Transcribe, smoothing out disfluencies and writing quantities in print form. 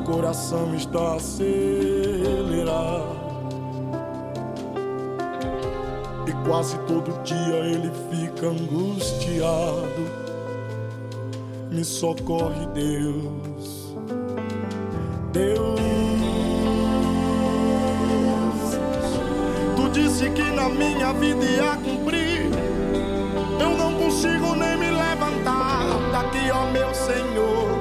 coração está acelerado e quase todo dia ele fica angustiado. Me socorre, Deus, Deus. Tu disse que na minha vida ia cumprir. Eu não consigo nem me levantar daqui, ó meu Senhor.